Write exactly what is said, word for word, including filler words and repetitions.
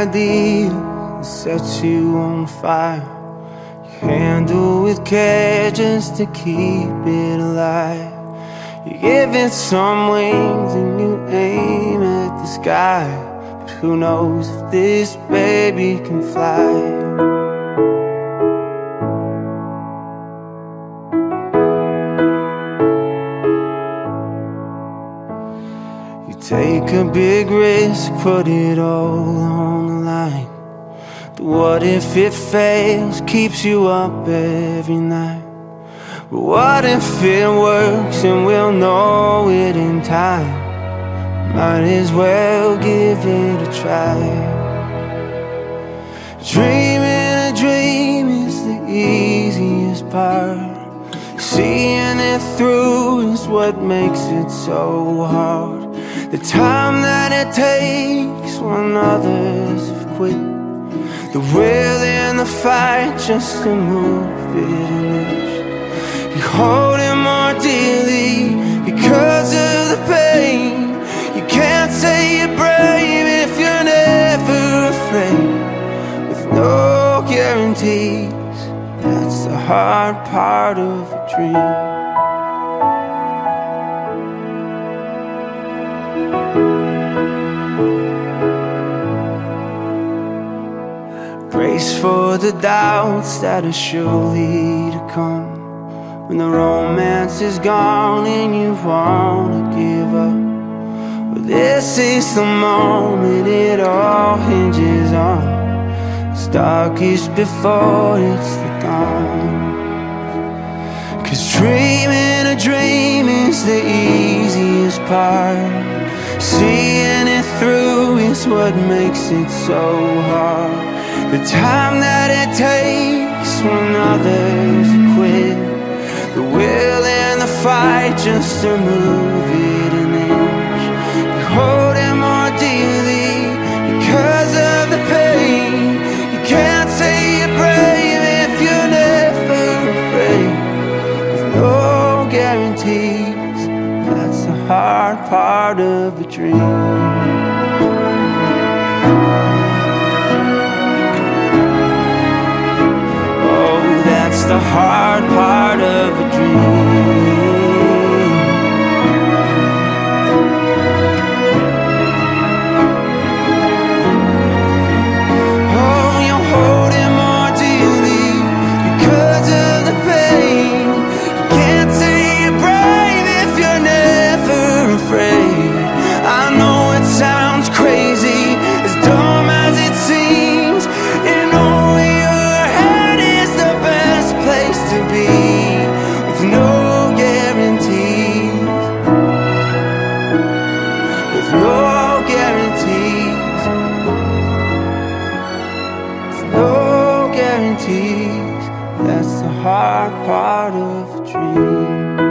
idea that sets you on fire. You handle with care just to keep it alive. You give it some wings and you aim at the sky. But who knows if this baby can fly? Take a big risk, put it all on the line. But what if it fails, keeps you up every night? But what if it works and we'll know it in time? Might as well give it a try. Dreaming a dream is the easiest part. Seeing it through is what makes it so hard. The time that it takes when others have quit, the will and the fight just to move it an inch. You hold it more dearly because of the pain. You can't say you're brave if you're never afraid. With no guarantees, that's the hard part of a dream. Brace for the doubts that are surely to come, when the romance is gone and you wanna give up. Well, this is the moment it all hinges on. It's darkest before it's the dawn. Cause dreaming a dream is the easiest part. Seeing it through is what makes it so hard. The time that it takes when others quit, the will and the fight just to move it an inch. You hold it more dearly because of the pain. You can't say you're brave if you're never afraid. With no guarantees, that's the hard part of a dream. That's the hard part of a dream. Oh, you hold it more dearly because of the pain. You can't say you're brave if you're never afraid. I know it sounds crazy, as dumb as it seems. And only your head is the best place to be, with no guarantees, with no guarantees, with no guarantees. That's the hard part of a dream.